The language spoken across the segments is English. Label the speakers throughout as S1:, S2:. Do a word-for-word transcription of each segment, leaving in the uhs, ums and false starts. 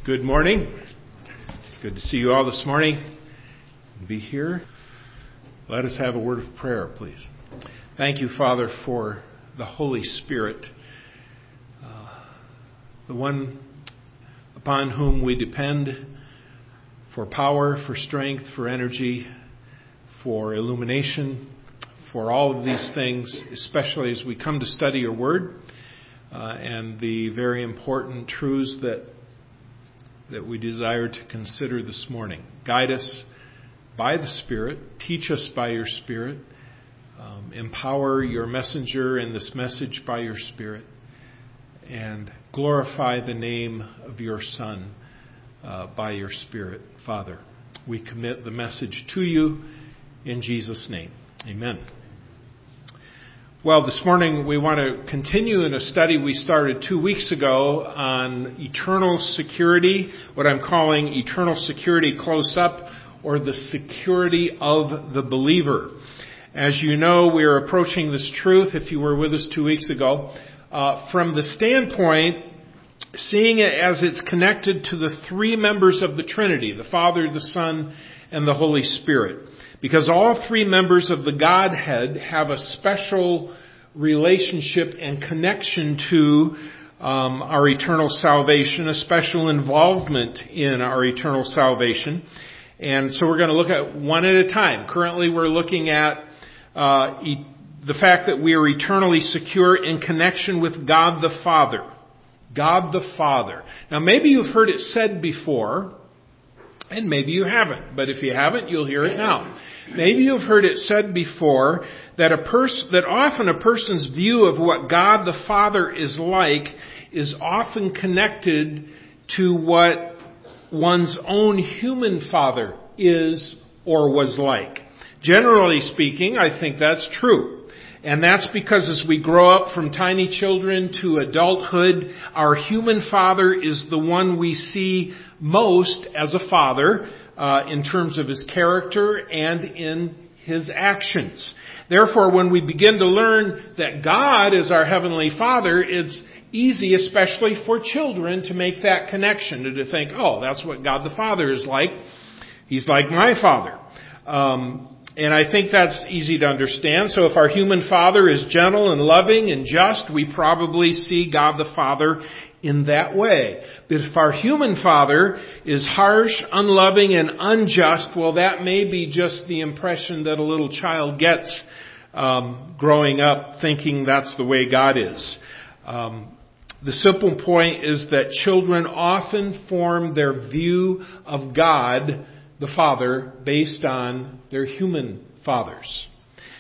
S1: Good morning. It's good to see you all this morning. Be here. Let us have a word of prayer, please. Thank you, Father, for the Holy Spirit, uh, the one upon whom we depend for power, for strength, for energy, for illumination, for all of these things, especially as we come to study your word uh, and the very important truths that that we desire to consider this morning. Guide us by the Spirit. Teach us by your Spirit. Um, empower your messenger and this message by your Spirit. And glorify the name of your Son uh, by your Spirit, Father. We commit the message to you in Jesus' name. Amen. Well, this morning we want to continue in a study we started two weeks ago on eternal security, what I'm calling eternal security close up, or the security of the believer. As you know, we are approaching this truth, if you were with us two weeks ago, uh, from the standpoint, seeing it as it's connected to the three members of the Trinity, the Father, the Son, and the Holy Spirit. Because all three members of the Godhead have a special relationship and connection to um, our eternal salvation, a special involvement in our eternal salvation. And so we're going to look at one at a time. Currently we're looking at uh, e- the fact that we are eternally secure in connection with God the Father. God the Father. Now maybe you've heard it said before, and maybe you haven't, but if you haven't, you'll hear it now. Maybe you've heard it said before that a pers- that often a person's view of what God the Father is like is often connected to what one's own human father is or was like. Generally speaking, I think that's true. And that's because as we grow up from tiny children to adulthood, our human father is the one we see most as a father uh, in terms of his character and in his actions. Therefore, when we begin to learn that God is our Heavenly Father, it's easy, especially for children, to make that connection and to think, oh, that's what God the Father is like. He's like my father. Um, And I think that's easy to understand. So if our human father is gentle and loving and just, we probably see God the Father in that way. But if our human father is harsh, unloving, and unjust, well, that may be just the impression that a little child gets um, growing up thinking that's the way God is. Um, the simple point is that children often form their view of God the Father based on their human fathers.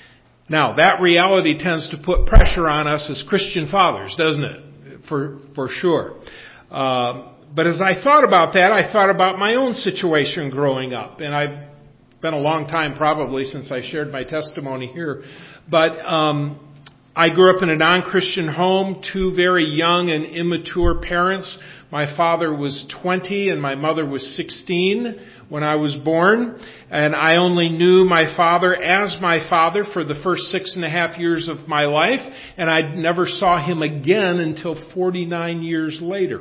S1: Now, that reality tends to put pressure on us as Christian fathers, doesn't it? For for sure. Uh, but as I thought about that, I thought about my own situation growing up. And I've been a long time probably since I shared my testimony here. But um, I grew up in a non-Christian home, two very young and immature parents. My father was twenty and my mother was sixteen when I was born. And I only knew my father as my father for the first six and a half years of my life. And I never saw him again until forty-nine years later.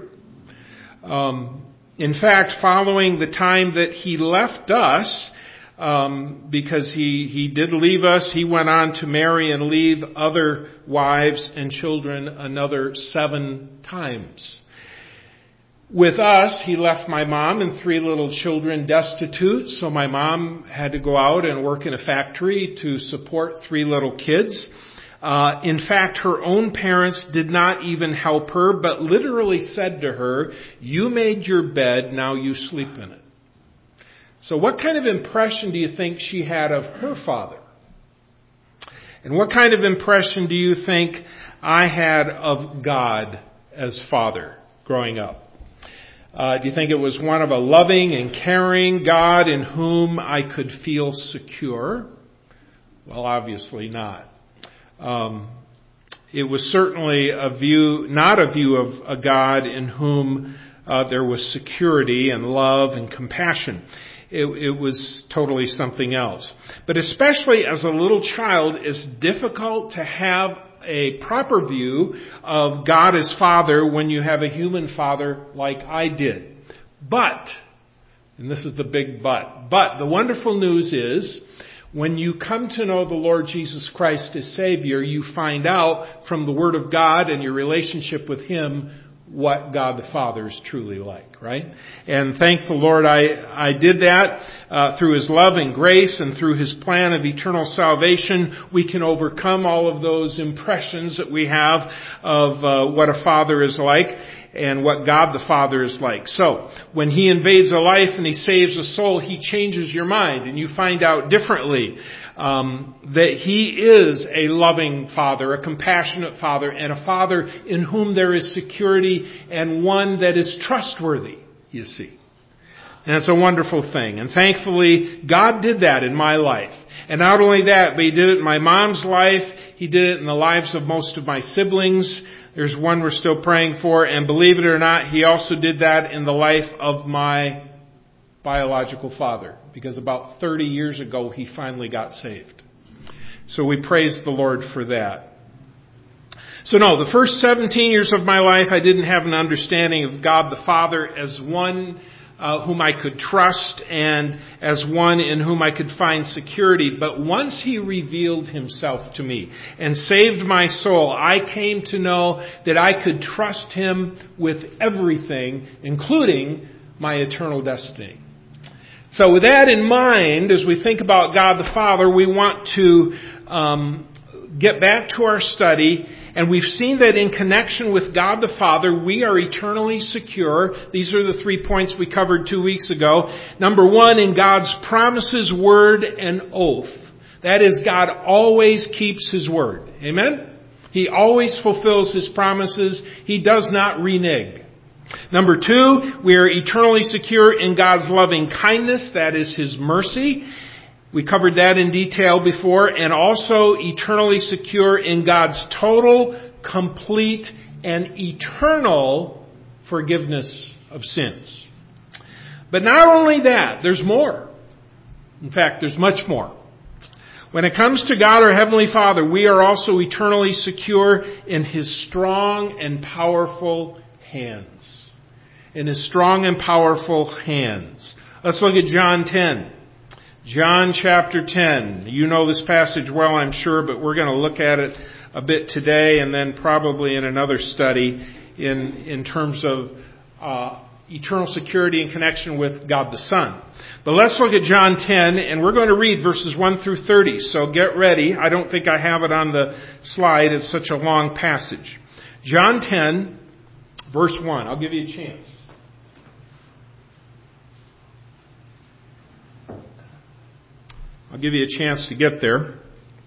S1: Um, in fact, following the time that he left us, Um, because he, he did leave us. He went on to marry and leave other wives and children another seven times. With us, he left my mom and three little children destitute, so my mom had to go out and work in a factory to support three little kids. Uh, in fact, her own parents did not even help her, but literally said to her, "You made your bed, now you sleep in it." So what kind of impression do you think she had of her father? And what kind of impression do you think I had of God as Father growing up? Uh, do you think it was one of a loving and caring God in whom I could feel secure? Well, obviously not. Um, it was certainly a view, not a view of a God in whom uh, there was security and love and compassion. It, it was totally something else. But especially as a little child, it's difficult to have a proper view of God as Father when you have a human father like I did. But, and this is the big but, but the wonderful news is, when you come to know the Lord Jesus Christ as Savior, you find out from the Word of God and your relationship with Him what God the Father is truly like, right? And thank the Lord I, I did that uh, through His love and grace and through His plan of eternal salvation. We can overcome all of those impressions that we have of uh, what a father is like and what God the Father is like. So, when He invades a life and He saves a soul, He changes your mind and you find out differently um, that He is a loving Father, a compassionate Father, and a Father in whom there is security and one that is trustworthy, you see. And it's a wonderful thing. And thankfully, God did that in my life. And not only that, but He did it in my mom's life. He did it in the lives of most of my siblings. There's one we're still praying for. And believe it or not, He also did that in the life of my biological father. Because about thirty years ago, he finally got saved. So we praise the Lord for that. So no, the first seventeen years of my life, I didn't have an understanding of God the Father as one uh, whom I could trust and as one in whom I could find security. But once He revealed Himself to me and saved my soul, I came to know that I could trust Him with everything, including my eternal destiny. So with that in mind, as we think about God the Father, we want to um, get back to our study. And we've seen that in connection with God the Father, we are eternally secure. These are the three points we covered two weeks ago. Number one, in God's promises, word, and oath. That is, God always keeps His word. Amen? He always fulfills His promises. He does not renege. Number two, we are eternally secure in God's loving kindness. That is His mercy. We covered that in detail before. And also eternally secure in God's total, complete, and eternal forgiveness of sins. But not only that, there's more. In fact, there's much more. When it comes to God our Heavenly Father, we are also eternally secure in His strong and powerful hands. In His strong and powerful hands. Let's look at John ten. John chapter ten. You know this passage well, I'm sure, but we're going to look at it a bit today and then probably in another study in, in terms of uh, eternal security in connection with God the Son. But let's look at John ten, and we're going to read verses one through thirty. So get ready. I don't think I have it on the slide. It's such a long passage. John ten, verse one. I'll give you a chance. I'll give you a chance to get there.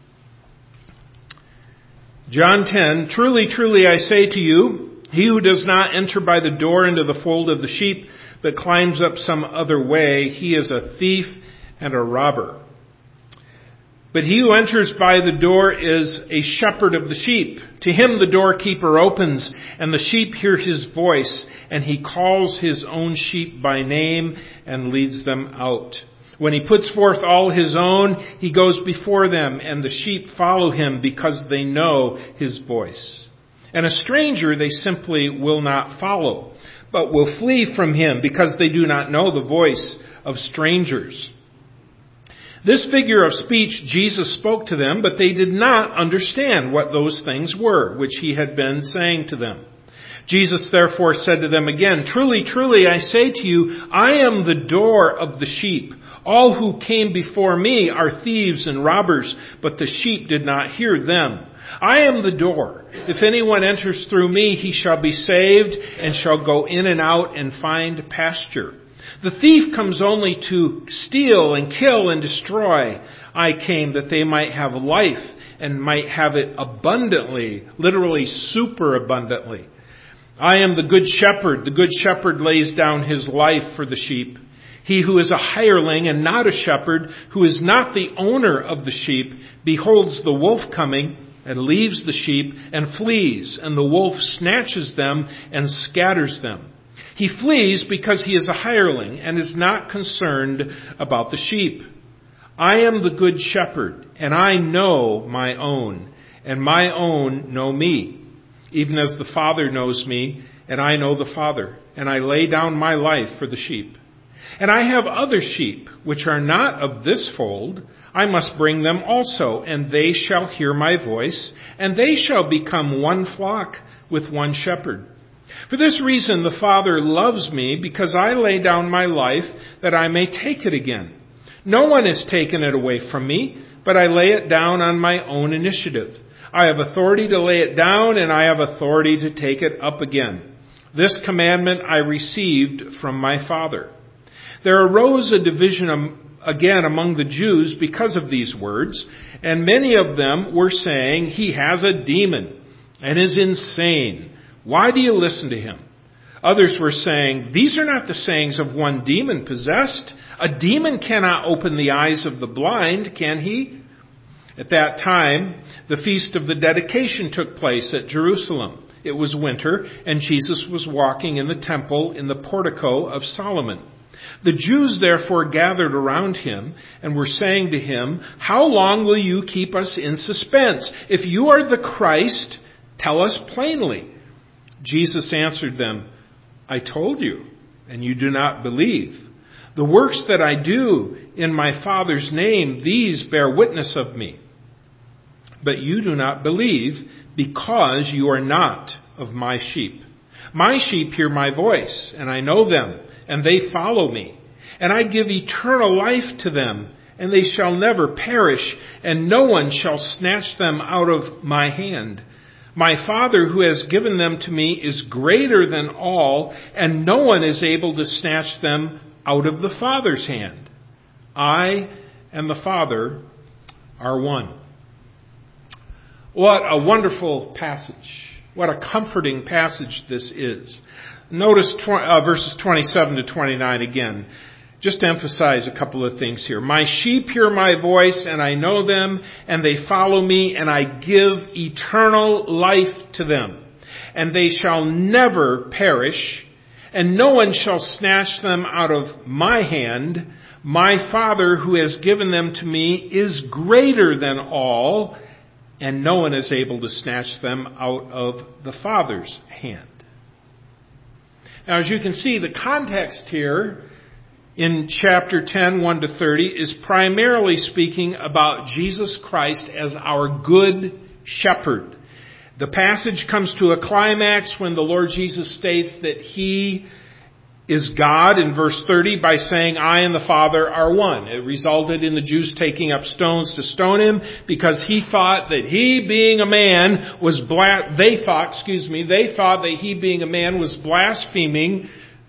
S1: John ten, truly, truly, I say to you, he who does not enter by the door into the fold of the sheep, but climbs up some other way, he is a thief and a robber. But he who enters by the door is a shepherd of the sheep. To him the doorkeeper opens, and the sheep hear his voice, and he calls his own sheep by name and leads them out. When he puts forth all his own, he goes before them, and the sheep follow him because they know his voice. And a stranger they simply will not follow, but will flee from him because they do not know the voice of strangers. This figure of speech Jesus spoke to them, but they did not understand what those things were, which he had been saying to them. Jesus therefore said to them again, truly, truly, I say to you, I am the door of the sheep. All who came before me are thieves and robbers, but the sheep did not hear them. I am the door. If anyone enters through me, he shall be saved and shall go in and out and find pasture. The thief comes only to steal and kill and destroy. I came that they might have life and might have it abundantly, literally super abundantly. I am the good shepherd. The good shepherd lays down his life for the sheep. He who is a hireling and not a shepherd, who is not the owner of the sheep, beholds the wolf coming and leaves the sheep and flees, and the wolf snatches them and scatters them. He flees because he is a hireling and is not concerned about the sheep. I am the good shepherd, and I know my own, and my own know me, even as the Father knows me, and I know the Father. and I lay down my life for the sheep. And I have other sheep, which are not of this fold. I must bring them also, and they shall hear my voice, and they shall become one flock with one shepherd. For this reason the Father loves me, because I lay down my life that I may take it again. No one has taken it away from me, but I lay it down on my own initiative. I have authority to lay it down, and I have authority to take it up again. This commandment I received from my Father. There arose a division again among the Jews because of these words, and many of them were saying, "He has a demon and is insane. Why do you listen to him?" Others were saying, "These are not the sayings of one demon-possessed. A demon cannot open the eyes of the blind, can he?" At that time, the feast of the dedication took place at Jerusalem. It was winter, and Jesus was walking in the temple in the portico of Solomon. The Jews therefore gathered around him and were saying to him, "How long will you keep us in suspense? If you are the Christ, tell us plainly." Jesus answered them, "I told you, and you do not believe. The works that I do in my Father's name, these bear witness of me. But you do not believe, because you are not of my sheep. My sheep hear my voice, and I know them, and they follow me. And I give eternal life to them, and they shall never perish, and no one shall snatch them out of my hand. My Father who has given them to me is greater than all, and no one is able to snatch them out of the Father's hand. I and the Father are one." What a wonderful passage. What a comforting passage this is. Notice uh, verses twenty-seven to twenty-nine again. Just to emphasize a couple of things here. My sheep hear my voice, and I know them, and they follow me, and I give eternal life to them. And they shall never perish, and no one shall snatch them out of my hand. My Father who has given them to me is greater than all, and no one is able to snatch them out of the Father's hand. Now, as you can see, the context here in chapter ten, one to thirty, is primarily speaking about Jesus Christ as our good shepherd. The passage comes to a climax when the Lord Jesus states that He is God in verse thirty by saying, "I and the Father are one." It resulted in the Jews taking up stones to stone Him because He thought that He being a man was bla- they thought, excuse me, they thought that He being a man was blaspheming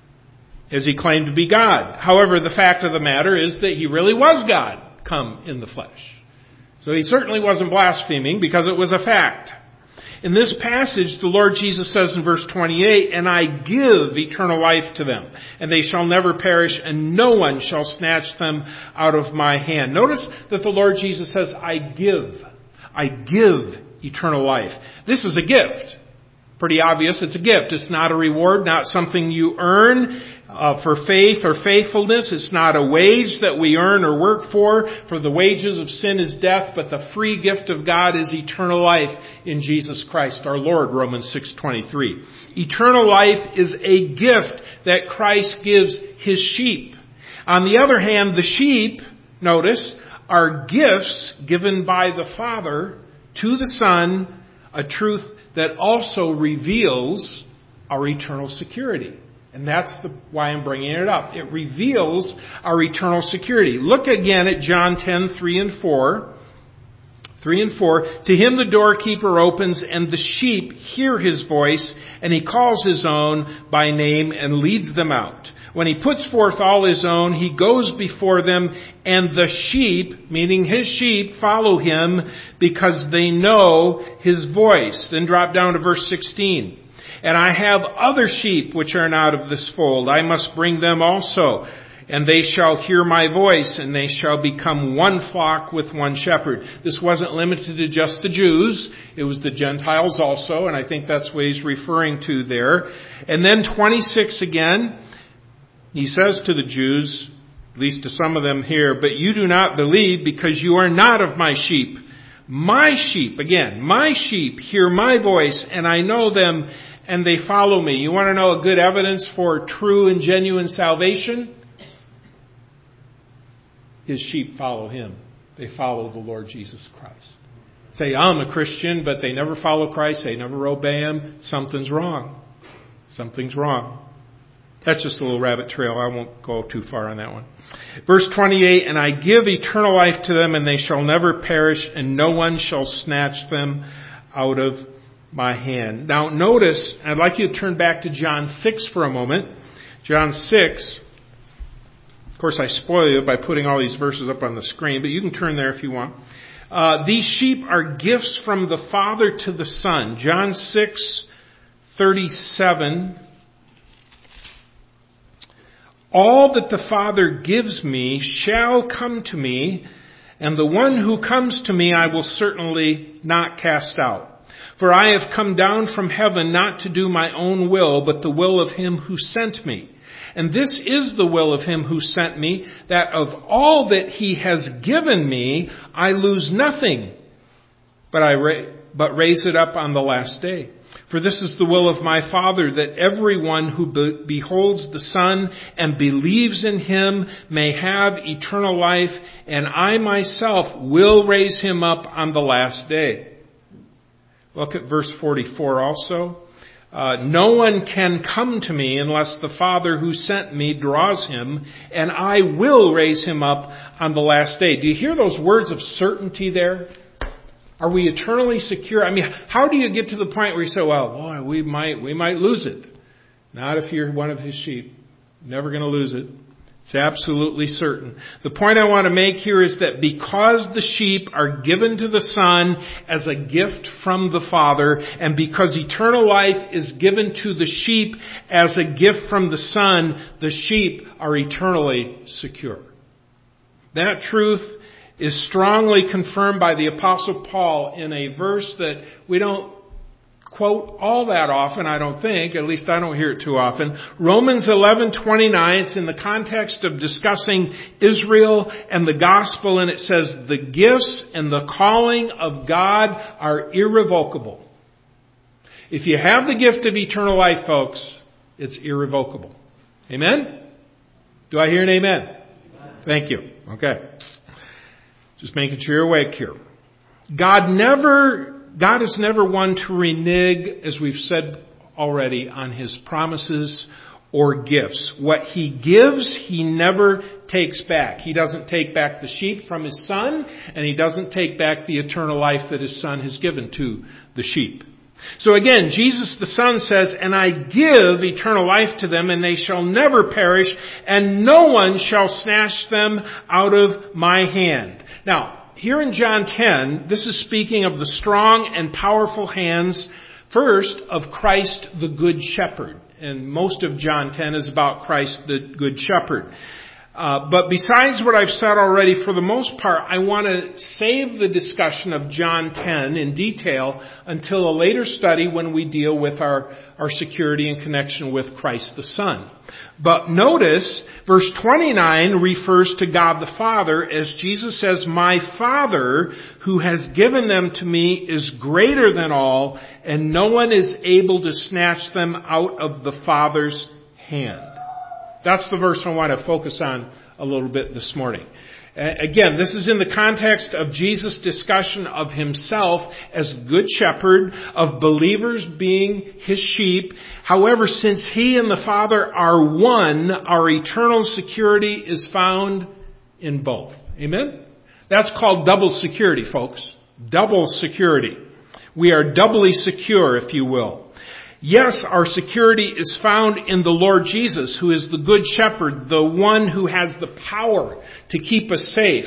S1: as He claimed to be God. However, the fact of the matter is that He really was God come in the flesh. So He certainly wasn't blaspheming because it was a fact. In this passage, the Lord Jesus says in verse twenty-eight, "And I give eternal life to them, and they shall never perish, and no one shall snatch them out of my hand." Notice that the Lord Jesus says, "I give. I give eternal life." This is a gift. Pretty obvious it's a gift. It's not a reward, not something you earn uh, for faith or faithfulness. It's not a wage that we earn or work for, for the wages of sin is death, but the free gift of God is eternal life in Jesus Christ our Lord, Romans six twenty-three. Eternal life is a gift that Christ gives His sheep. On the other hand, the sheep, notice, are gifts given by the Father to the Son, a truth that also reveals our eternal security. And that's the, why I'm bringing it up. It reveals our eternal security. Look again at John ten, three and four. three and four. "To him the doorkeeper opens, and the sheep hear his voice, and he calls his own by name and leads them out. When he puts forth all his own, he goes before them, and the sheep," meaning his sheep, "follow him because they know his voice." Then drop down to verse sixteen. "And I have other sheep which are not of this fold. I must bring them also, and they shall hear my voice, and they shall become one flock with one shepherd." This wasn't limited to just the Jews. It was the Gentiles also, and I think that's what he's referring to there. And then twenty-six again. He says to the Jews, at least to some of them here, "But you do not believe because you are not of my sheep. My sheep," again, "my sheep hear my voice, and I know them, and they follow me. You want to know a good evidence for true and genuine salvation? His sheep follow him. They follow the Lord Jesus Christ. Say, I'm a Christian, but they never follow Christ. They never obey him. Something's wrong. Something's wrong. That's just a little rabbit trail. I won't go too far on that one. Verse twenty-eight, and I give eternal life to them, and they shall never perish, and no one shall snatch them out of my hand. Now notice, I'd like you to turn back to John six for a moment. John six. Of course, I spoil you by putting all these verses up on the screen, but you can turn there if you want. Uh, these sheep are gifts from the Father to the Son. John six thirty-seven. All that the Father gives me shall come to me, and the one who comes to me I will certainly not cast out. For I have come down from heaven not to do my own will, but the will of him who sent me. And this is the will of him who sent me, that of all that he has given me, I lose nothing, but I ra- but raise it up on the last day. For this is the will of my Father, that everyone who be- beholds the Son and believes in him may have eternal life, and I myself will raise him up on the last day. Look at verse forty-four also. Uh, no one can come to me unless the Father who sent me draws him, and I will raise him up on the last day. Do you hear those words of certainty there? Are we eternally secure? I mean, how do you get to the point where you say, well, boy, we might, we might lose it? Not if you're one of his sheep. Never going to lose it. It's absolutely certain. The point I want to make here is that because the sheep are given to the Son as a gift from the Father, and because eternal life is given to the sheep as a gift from the Son, the sheep are eternally secure. That truth is strongly confirmed by the Apostle Paul in a verse that we don't quote all that often, I don't think. At least I don't hear it too often. Romans eleven twenty-nine, it's in the context of discussing Israel and the gospel, and it says, the gifts and the calling of God are irrevocable. If you have the gift of eternal life, folks, it's irrevocable. Amen? Do I hear an amen? Amen. Thank you. Okay. Just making sure you're awake here. God never, God is never one to renege, as we've said already, on his promises or gifts. What he gives, he never takes back. He doesn't take back the sheep from his Son, and he doesn't take back the eternal life that his Son has given to the sheep. So again, Jesus the Son says, and I give eternal life to them, and they shall never perish, and no one shall snatch them out of my hand. Now, here in John ten, this is speaking of the strong and powerful hands, first, of Christ the Good Shepherd. And most of John ten is about Christ the Good Shepherd. Uh, but besides what I've said already, for the most part, I want to save the discussion of John ten in detail until a later study when we deal with our, our security in connection with Christ the Son. But notice, verse twenty-nine refers to God the Father as Jesus says, my Father who has given them to me is greater than all, and no one is able to snatch them out of the Father's hand. That's the verse I want to focus on a little bit this morning. Again, this is in the context of Jesus' discussion of himself as Good Shepherd, of believers being his sheep. However, since he and the Father are one, our eternal security is found in both. Amen? That's called double security, folks. Double security. We are doubly secure, if you will. Yes, our security is found in the Lord Jesus, who is the Good Shepherd, the one who has the power to keep us safe.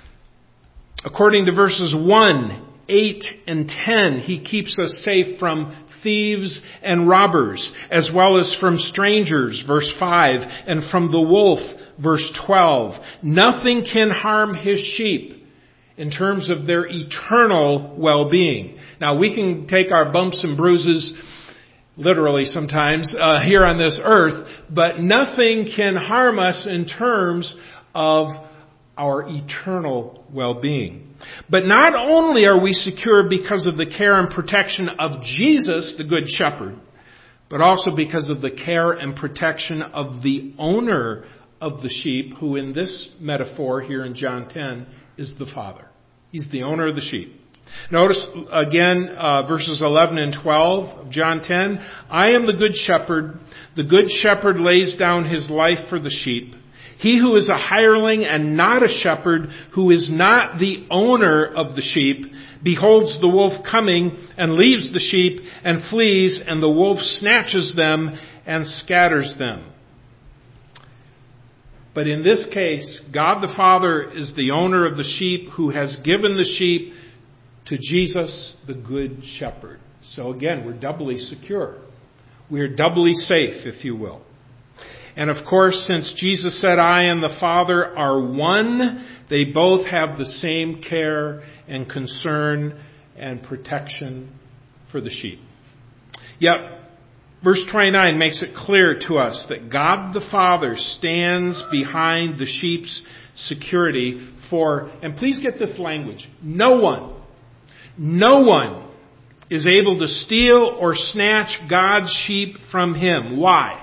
S1: According to verses one, eight, and ten, he keeps us safe from thieves and robbers, as well as from strangers, verse five, and from the wolf, verse twelve. Nothing can harm his sheep in terms of their eternal well-being. Now, we can take our bumps and bruises literally sometimes, uh, here on this earth, but nothing can harm us in terms of our eternal well-being. But not only are we secure because of the care and protection of Jesus, the Good Shepherd, but also because of the care and protection of the owner of the sheep, who in this metaphor here in John ten is the Father. He's the owner of the sheep. Notice again uh, verses eleven and twelve of John ten. I am the good shepherd. The good shepherd lays down his life for the sheep. He who is a hireling and not a shepherd, who is not the owner of the sheep, beholds the wolf coming and leaves the sheep and flees, and the wolf snatches them and scatters them. But in this case, God the Father is the owner of the sheep, who has given the sheep to Jesus, the good shepherd. So again, we're doubly secure. We're doubly safe, if you will. And of course, since Jesus said, I and the Father are one, they both have the same care and concern and protection for the sheep. Yet, verse twenty-nine makes it clear to us that God the Father stands behind the sheep's security for, and please get this language, no one, no one is able to steal or snatch God's sheep from him. Why?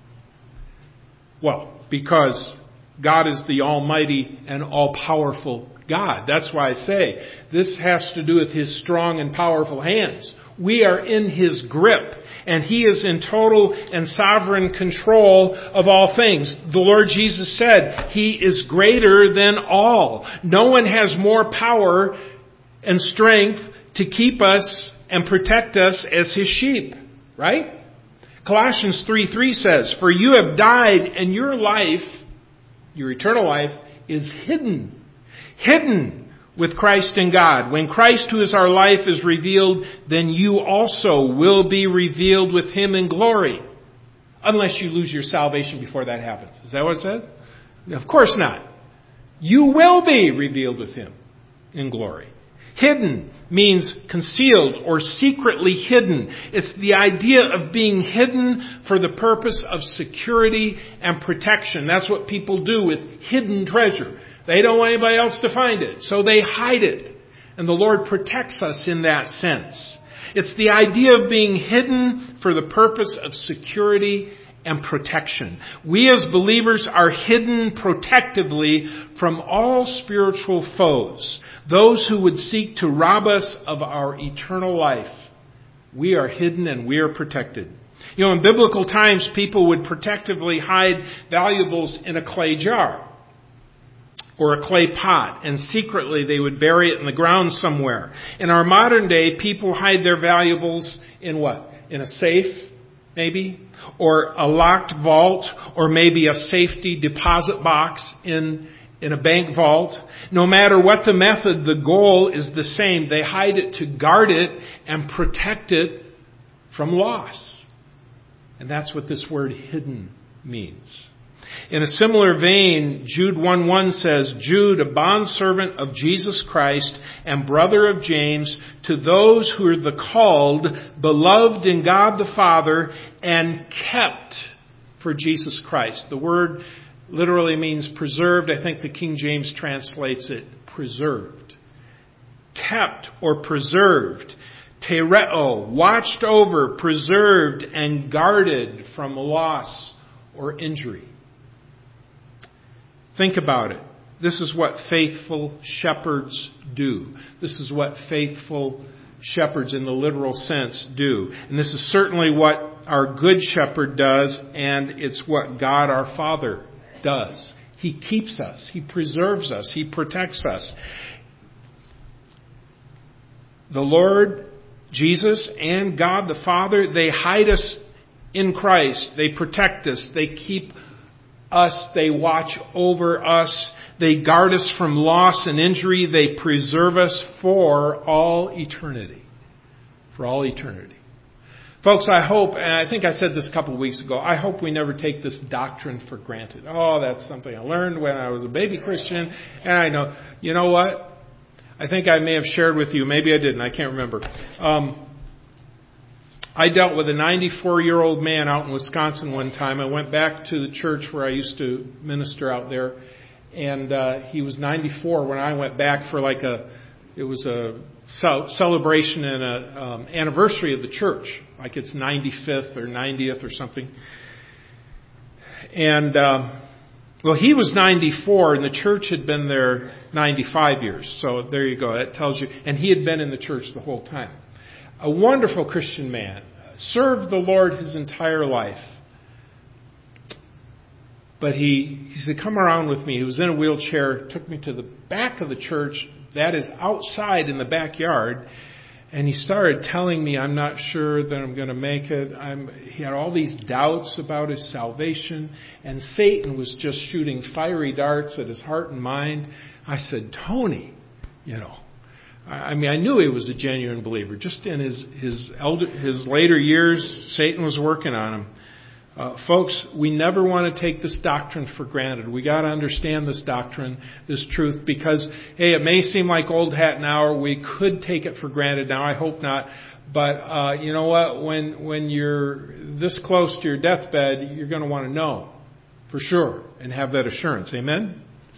S1: Well, because God is the almighty and all-powerful God. That's why I say this has to do with his strong and powerful hands. We are in his grip, and he is in total and sovereign control of all things. The Lord Jesus said he is greater than all. No one has more power and strength to keep us and protect us as his sheep, right? Colossians three three says, for you have died, and your life, your eternal life, is hidden. Hidden with Christ in God. When Christ, who is our life, is revealed, then you also will be revealed with him in glory. Unless you lose your salvation before that happens. Is that what it says? Of course not. You will be revealed with him in glory. Hidden means concealed or secretly hidden. It's the idea of being hidden for the purpose of security and protection. That's what people do with hidden treasure. They don't want anybody else to find it, so they hide it. And the Lord protects us in that sense. It's the idea of being hidden for the purpose of security and protection. We as believers are hidden protectively from all spiritual foes, those who would seek to rob us of our eternal life. We are hidden and we are protected. You know, in biblical times, people would protectively hide valuables in a clay jar or a clay pot, and secretly they would bury it in the ground somewhere. In our modern day, people hide their valuables in what? In a safe, maybe, or a locked vault, or maybe a safety deposit box in, in a bank vault. No matter what the method, the goal is the same. They hide it to guard it and protect it from loss. And that's what this word hidden means. In a similar vein, Jude one one says, Jude, a bondservant of Jesus Christ and brother of James, to those who are the called, beloved in God the Father, and kept for Jesus Christ. The word literally means preserved. I think the King James translates it preserved. Kept or preserved. Tereo, watched over, preserved, and guarded from loss or injury. Think about it. This is what faithful shepherds do. This is what faithful shepherds in the literal sense do. And this is certainly what our good shepherd does, and it's what God our Father does. He keeps us. He preserves us. He protects us. The Lord Jesus and God the Father, they hide us in Christ. They protect us. They keep us. They watch over us. They guard us from loss and injury. They preserve us for all eternity. For all eternity. Folks, I hope, and I think I said this a couple of weeks ago, I hope we never take this doctrine for granted. Oh, that's something I learned when I was a baby Christian, and I know. You know what? I think I may have shared with you. Maybe I didn't. I can't remember. Um, I dealt with a ninety-four-year-old man out in Wisconsin one time. I went back to the church where I used to minister out there, and uh, he was ninety-four when I went back for like a it was a celebration and an um, anniversary of the church, like its ninety-fifth or ninetieth or something. And um, well, he was ninety-four, and the church had been there ninety-five years. So there you go. That tells you. And he had been in the church the whole time. A wonderful Christian man, served the Lord his entire life. But he, he said, come around with me. He was in a wheelchair, took me to the back of the church, that is outside in the backyard, and he started telling me, I'm not sure that I'm going to make it. I'm, he had all these doubts about his salvation, and Satan was just shooting fiery darts at his heart and mind. I said, Tony, you know, I mean, I knew he was a genuine believer. Just in his his elder, his later years, Satan was working on him. Uh, folks, we never want to take this doctrine for granted. We got to understand this doctrine, this truth, because, hey, it may seem like old hat now, or we could take it for granted now. I hope not. But uh, you know what? When when you're this close to your deathbed, you're going to want to know for sure and have that assurance. Amen?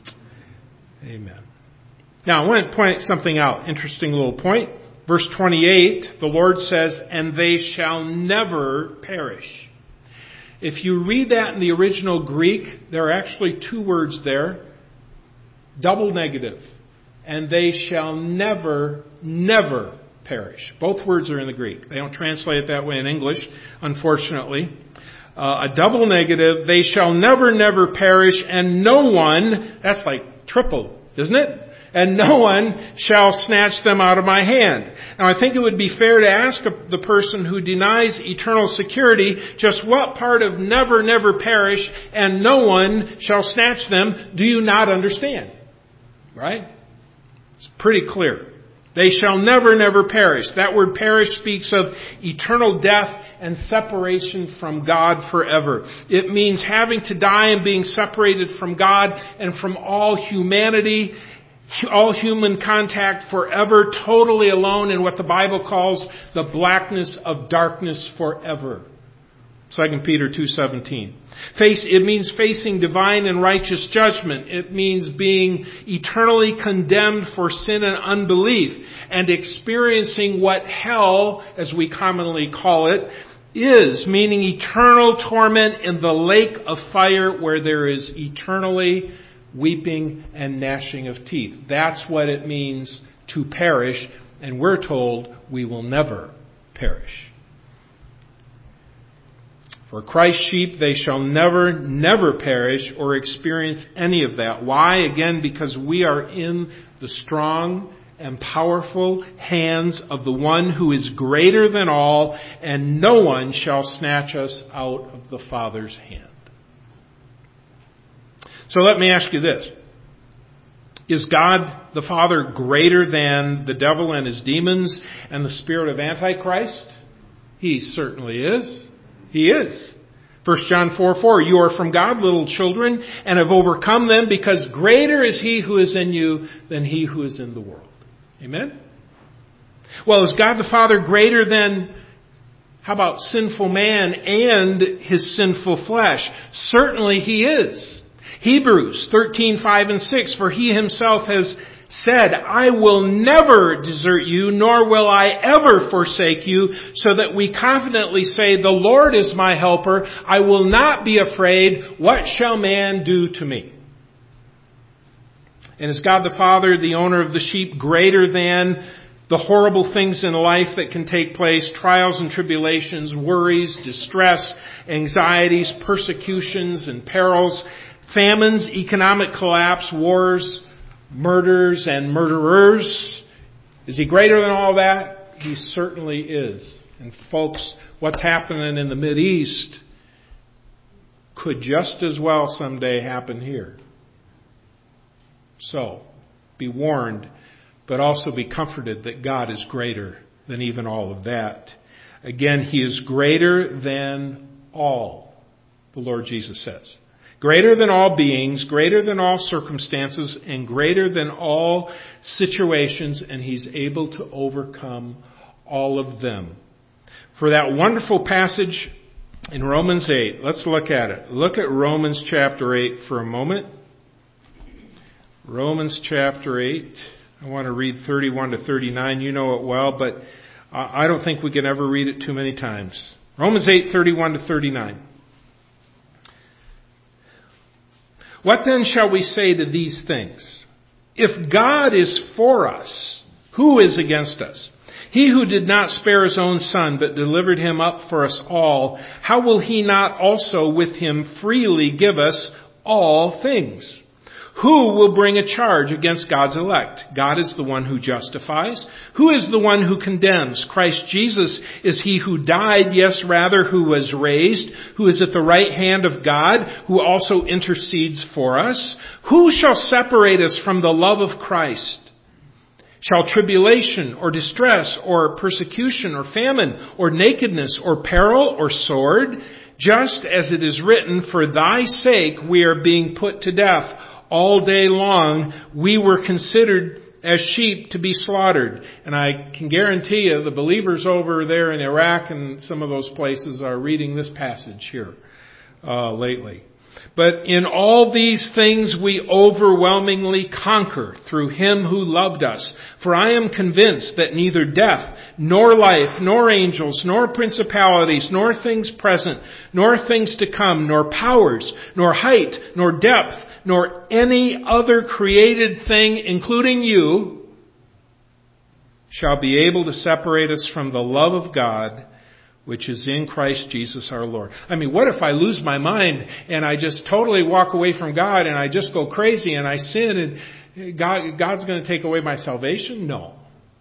S1: Amen. Now, I want to point something out. Interesting little point. Verse twenty-eight, the Lord says, and they shall never perish. If you read that in the original Greek, there are actually two words there. Double negative. And they shall never, never perish. Both words are in the Greek. They don't translate it that way in English, unfortunately. Uh, a double negative, they shall never, never perish, and no one, that's like triple, isn't it? And no one shall snatch them out of my hand. Now, I think it would be fair to ask the person who denies eternal security just what part of never, never perish and no one shall snatch them do you not understand? Right? It's pretty clear. They shall never, never perish. That word perish speaks of eternal death and separation from God forever. It means having to die and being separated from God and from all humanity, all human contact forever, totally alone in what the Bible calls the blackness of darkness forever. Second Peter two seventeen. Face, it means facing divine and righteous judgment. It means being eternally condemned for sin and unbelief and experiencing what hell, as we commonly call it, is, meaning eternal torment in the lake of fire where there is eternally weeping and gnashing of teeth. That's what it means to perish, and we're told we will never perish. For Christ's sheep, they shall never, never perish or experience any of that. Why? Again, because we are in the strong and powerful hands of the one who is greater than all, and no one shall snatch us out of the Father's hand. So let me ask you this. Is God the Father greater than the devil and his demons and the spirit of Antichrist? He certainly is. He is. First John four four, you are from God, little children, and have overcome them, because greater is He who is in you than he who is in the world. Amen? Well, is God the Father greater than, how about sinful man and his sinful flesh? Certainly He is. Hebrews thirteen five and six, for He Himself has said, I will never desert you, nor will I ever forsake you, so that we confidently say, the Lord is my helper. I will not be afraid. What shall man do to me? And is God the Father, the owner of the sheep, greater than the horrible things in life that can take place, trials and tribulations, worries, distress, anxieties, persecutions and perils, famines, economic collapse, wars, murders and murderers? Is He greater than all that? He certainly is. And folks, what's happening in the Mideast could just as well someday happen here. So, be warned, but also be comforted that God is greater than even all of that. Again, He is greater than all, the Lord Jesus says. Greater than all beings, greater than all circumstances, and greater than all situations, and He's able to overcome all of them. For that wonderful passage in Romans eight, let's look at it. Look at Romans chapter eight for a moment. Romans chapter eight. I want to read thirty-one to thirty-nine. You know it well, but I don't think we can ever read it too many times. Romans eight, thirty-one to thirty-nine. What then shall we say to these things? If God is for us, who is against us? He who did not spare his own Son, but delivered him up for us all, how will he not also with him freely give us all things? Who will bring a charge against God's elect? God is the one who justifies. Who is the one who condemns? Christ Jesus is he who died, yes, rather, who was raised, who is at the right hand of God, who also intercedes for us. Who shall separate us from the love of Christ? Shall tribulation or distress or persecution or famine or nakedness or peril or sword? Just as it is written, for thy sake we are being put to death. All day long we were considered as sheep to be slaughtered. And I can guarantee you the believers over there in Iraq and some of those places are reading this passage here uh, lately. But in all these things we overwhelmingly conquer through him who loved us. For I am convinced that neither death, nor life, nor angels, nor principalities, nor things present, nor things to come, nor powers, nor height, nor depth, nor any other created thing, including you, shall be able to separate us from the love of God, which is in Christ Jesus our Lord. I mean, what if I lose my mind and I just totally walk away from God and I just go crazy and I sin and God, God's going to take away my salvation? No.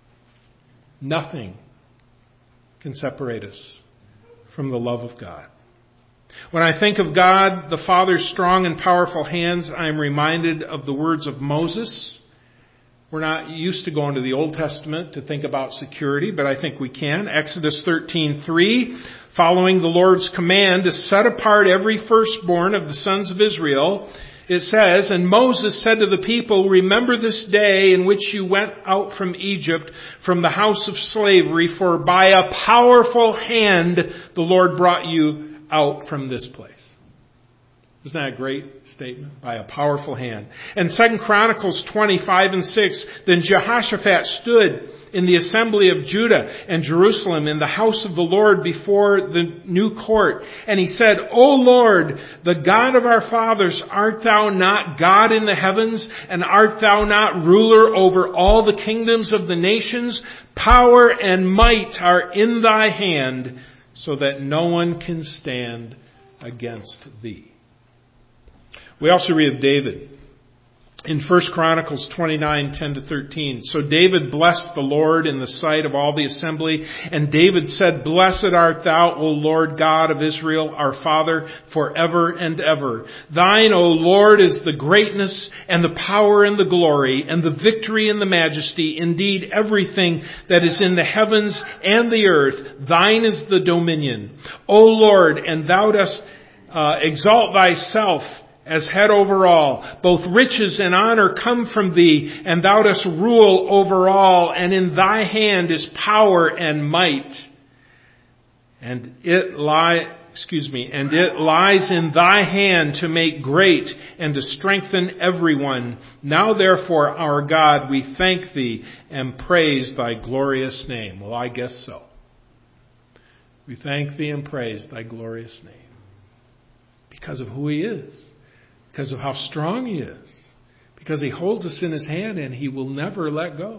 S1: Nothing can separate us from the love of God. When I think of God, the Father's strong and powerful hands, I am reminded of the words of Moses. We're not used to going to the Old Testament to think about security, but I think we can. Exodus thirteen three, following the Lord's command to set apart every firstborn of the sons of Israel, it says, and Moses said to the people, remember this day in which you went out from Egypt, from the house of slavery, for by a powerful hand the Lord brought you out from this place. Isn't that a great statement? By a powerful hand. And Second Chronicles twenty-five and six, then Jehoshaphat stood in the assembly of Judah and Jerusalem in the house of the Lord before the new court. And he said, O Lord, the God of our fathers, art thou not God in the heavens? And art thou not ruler over all the kingdoms of the nations? Power and might are in thy hand, so that no one can stand against thee. We also read of David in First Chronicles twenty-nine ten to thirteen. So David blessed the Lord in the sight of all the assembly. And David said, Blessed art thou, O Lord God of Israel, our Father, forever and ever. Thine, O Lord, is the greatness and the power and the glory and the victory and the majesty. Indeed, everything that is in the heavens and the earth, thine is the dominion. O Lord, and thou dost uh, exalt thyself as head over all. Both riches and honor come from thee, and thou dost rule over all, and in thy hand is power and might. And it lie, excuse me, and it lies in thy hand to make great and to strengthen everyone. Now therefore, our God, we thank thee and praise thy glorious name. Well, I guess so. We thank thee and praise thy glorious name. Because of who he is. Because of how strong he is. Because he holds us in his hand and he will never let go.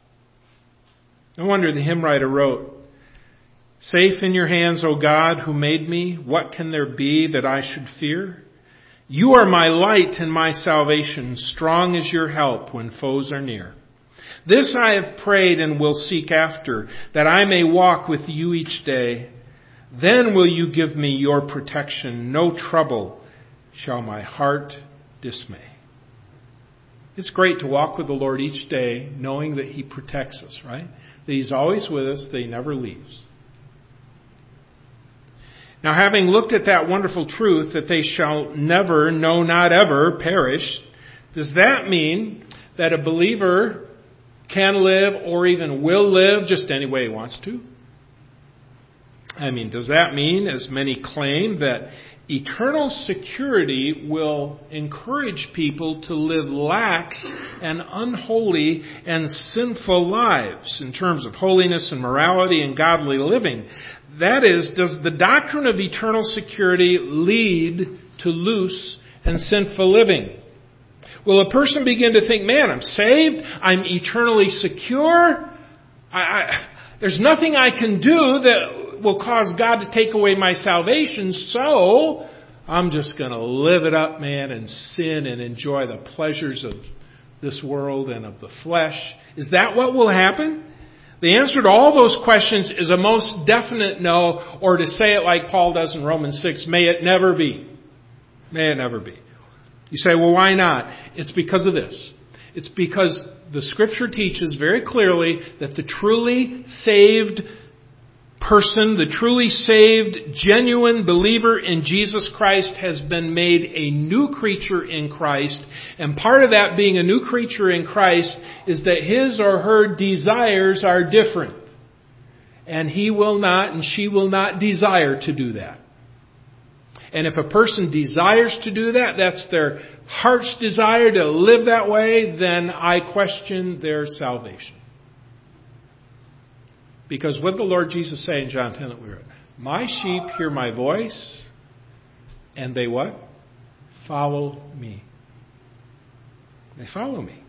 S1: No wonder the hymn writer wrote, Safe in your hands, O God, who made me, what can there be that I should fear? You are my light and my salvation. Strong is your help when foes are near. This I have prayed and will seek after, that I may walk with you each day. Then will you give me your protection. No trouble shall my heart dismay. It's great to walk with the Lord each day, knowing that he protects us, right? That he's always with us, that he never leaves. Now, having looked at that wonderful truth that they shall never, no, not ever, perish, does that mean that a believer can live or even will live just any way he wants to? I mean, does that mean, as many claim, that eternal security will encourage people to live lax and unholy and sinful lives in terms of holiness and morality and godly living. That is, does the doctrine of eternal security lead to loose and sinful living? Will a person begin to think, man, I'm saved, I'm eternally secure, I, I, there's nothing I can do that will cause God to take away my salvation, so I'm just going to live it up, man, and sin and enjoy the pleasures of this world and of the flesh. Is that what will happen? The answer to all those questions is a most definite no, or to say it like Paul does in Romans six, may it never be. May it never be. You say, well, why not? It's because of this. It's because the Scripture teaches very clearly that the truly saved person, the truly saved, genuine believer in Jesus Christ has been made a new creature in Christ. And part of that being a new creature in Christ is that his or her desires are different. And he will not and she will not desire to do that. And if a person desires to do that, that's their heart's desire to live that way, then I question their salvation. Because what did the Lord Jesus say in John ten that we read? My sheep hear my voice, and they what? Follow me. They follow me.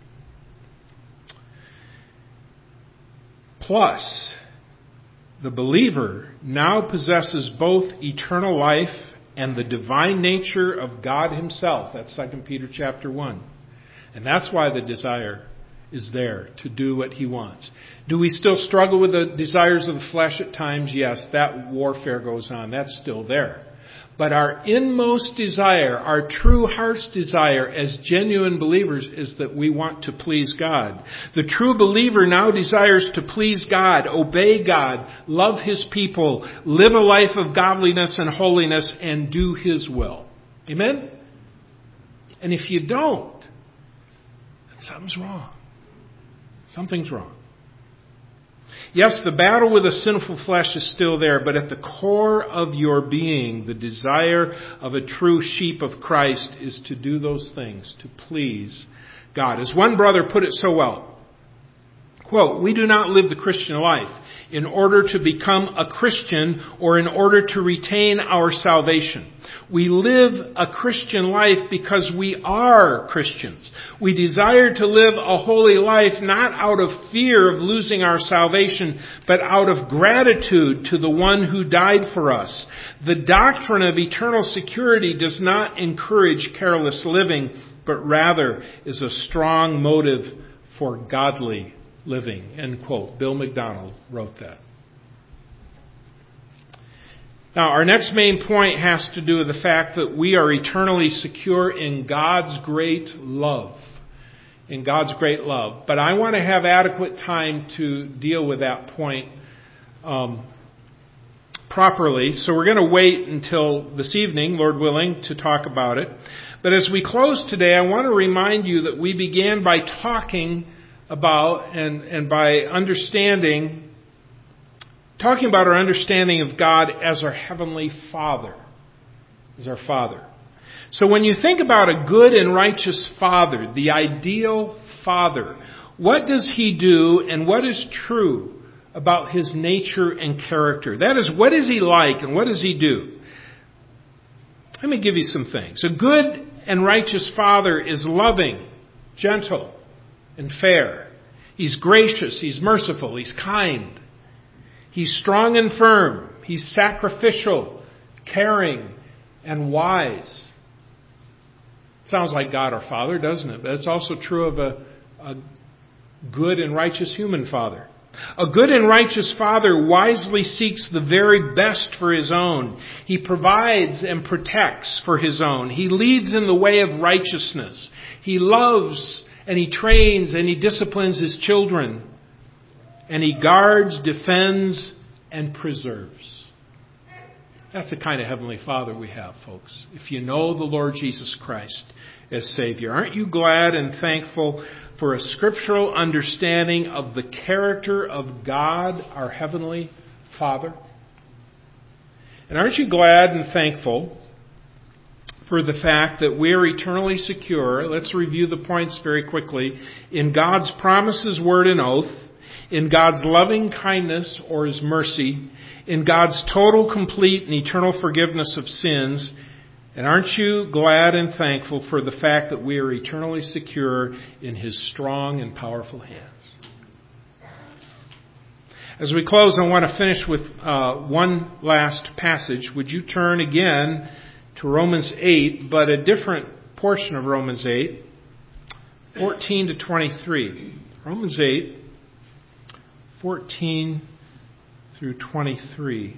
S1: Plus, the believer now possesses both eternal life and the divine nature of God Himself. That's Second Peter chapter one. And that's why the desire is there to do what He wants. Do we still struggle with the desires of the flesh at times? Yes, that warfare goes on. That's still there. But our inmost desire, our true heart's desire as genuine believers is that we want to please God. The true believer now desires to please God, obey God, love His people, live a life of godliness and holiness, and do His will. Amen? And if you don't, then something's wrong. Something's wrong. Yes, the battle with a sinful flesh is still there, but at the core of your being, the desire of a true sheep of Christ is to do those things, to please God. As one brother put it so well, quote, we do not live the Christian life in order to become a Christian or in order to retain our salvation. We live a Christian life because we are Christians. We desire to live a holy life not out of fear of losing our salvation, but out of gratitude to the one who died for us. The doctrine of eternal security does not encourage careless living, but rather is a strong motive for godly living. End quote. Bill McDonald wrote that. Now, our next main point has to do with the fact that we are eternally secure in God's great love. In God's great love. But I want to have adequate time to deal with that point um, properly. So we're going to wait until this evening, Lord willing, to talk about it. But as we close today, I want to remind you that we began by talking about and, and by understanding Talking about our understanding of God as our Heavenly Father. As our Father. So when you think about a good and righteous Father, the ideal Father, what does He do and what is true about His nature and character? That is, what is He like and what does He do? Let me give you some things. A good and righteous Father is loving, gentle, and fair. He's gracious, He's merciful, He's kind. He's strong and firm. He's sacrificial, caring, and wise. Sounds like God our Father, doesn't it? But it's also true of a, a good and righteous human father. A good and righteous father wisely seeks the very best for his own. He provides and protects for his own. He leads in the way of righteousness. He loves and he trains and he disciplines his children. And He guards, defends, and preserves. That's the kind of Heavenly Father we have, folks. If you know the Lord Jesus Christ as Savior. Aren't you glad and thankful for a scriptural understanding of the character of God, our Heavenly Father? And aren't you glad and thankful for the fact that we are eternally secure. Let's review the points very quickly. In God's promises, word, and oath. In God's loving kindness or His mercy. In God's total, complete, and eternal forgiveness of sins. And aren't you glad and thankful for the fact that we are eternally secure in His strong and powerful hands? As we close, I want to finish with uh, one last passage. Would you turn again to Romans eight, but a different portion of Romans eight, fourteen to twenty-three. Romans eight, fourteen through twenty-three.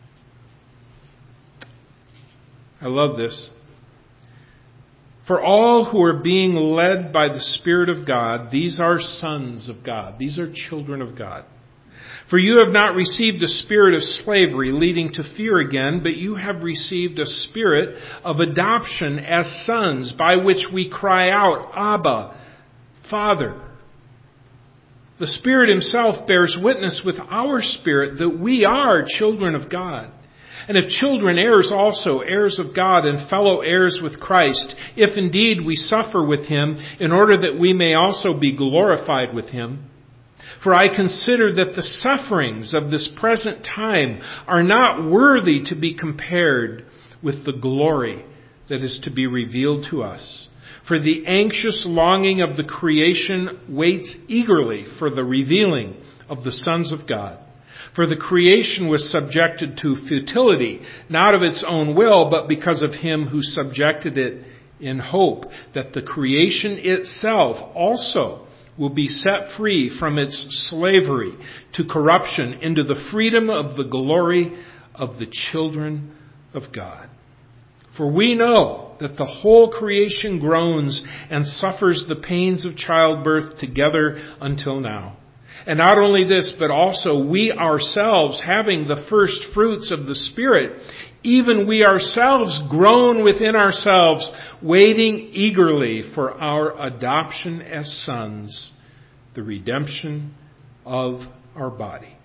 S1: I love this. For all who are being led by the Spirit of God, these are sons of God. These are children of God. For you have not received a spirit of slavery leading to fear again, but you have received a spirit of adoption as sons, by which we cry out, Abba, Father. The Spirit Himself bears witness with our spirit that we are children of God. And if children, heirs also, heirs of God and fellow heirs with Christ, if indeed we suffer with Him, in order that we may also be glorified with Him. For I consider that the sufferings of this present time are not worthy to be compared with the glory that is to be revealed to us. For the anxious longing of the creation waits eagerly for the revealing of the sons of God. For the creation was subjected to futility, not of its own will, but because of Him who subjected it, in hope that the creation itself also will be set free from its slavery to corruption into the freedom of the glory of the children of God. For we know that the whole creation groans and suffers the pains of childbirth together until now. And not only this, but also we ourselves, having the first fruits of the Spirit, even we ourselves groan within ourselves, waiting eagerly for our adoption as sons, the redemption of our body.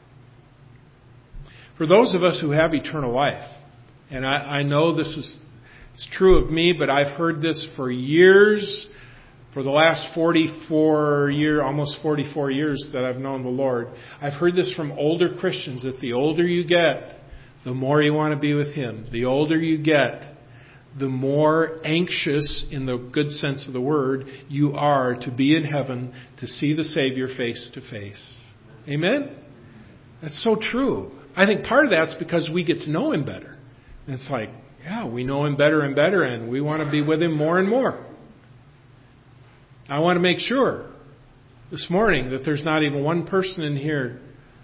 S1: For those of us who have eternal life, and I, I know this is it's true of me, but I've heard this for years, for the last forty-four year, almost forty-four years that I've known the Lord. I've heard this from older Christians, that the older you get, the more you want to be with Him. The older you get, the more anxious, in the good sense of the word, you are to be in heaven, to see the Savior face to face. Amen? That's so true. I think part of that's because we get to know Him better. And it's like, yeah, we know Him better and better, and we want to be with Him more and more. I want to make sure this morning that there's not even one person in here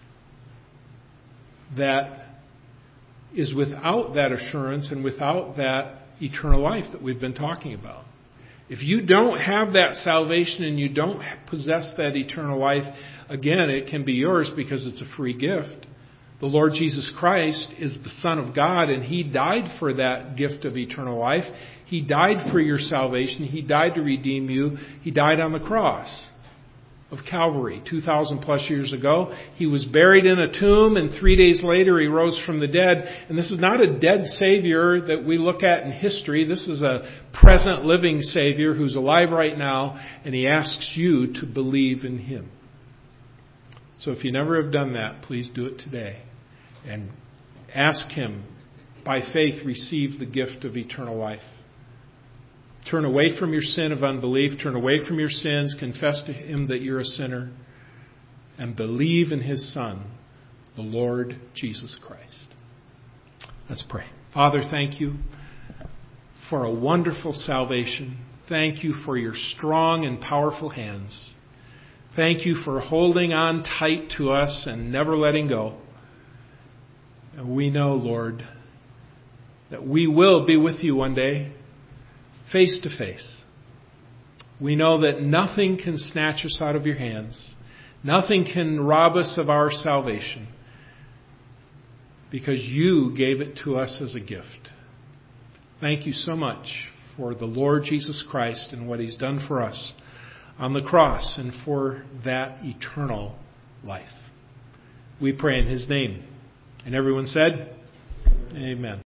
S1: that is without that assurance and without that eternal life that we've been talking about. If you don't have that salvation and you don't possess that eternal life, again, it can be yours because it's a free gift. The Lord Jesus Christ is the Son of God, and He died for that gift of eternal life. He died for your salvation. He died to redeem you. He died on the cross of Calvary two thousand plus years ago. He was buried in a tomb, and three days later He rose from the dead. And this is not a dead Savior that we look at in history. This is a present living Savior who's alive right now, and He asks you to believe in Him. So if you never have done that, please do it today. And ask Him, by faith, receive the gift of eternal life. Turn away from your sin of unbelief. Turn away from your sins. Confess to Him that you're a sinner. And believe in His Son, the Lord Jesus Christ. Let's pray. Father, thank You for a wonderful salvation. Thank You for Your strong and powerful hands. Thank You for holding on tight to us and never letting go. And we know, Lord, that we will be with You one day, face to face. We know that nothing can snatch us out of Your hands. Nothing can rob us of our salvation, because You gave it to us as a gift. Thank You so much for the Lord Jesus Christ and what He's done for us on the cross and for that eternal life. We pray in His name. And everyone said, Amen.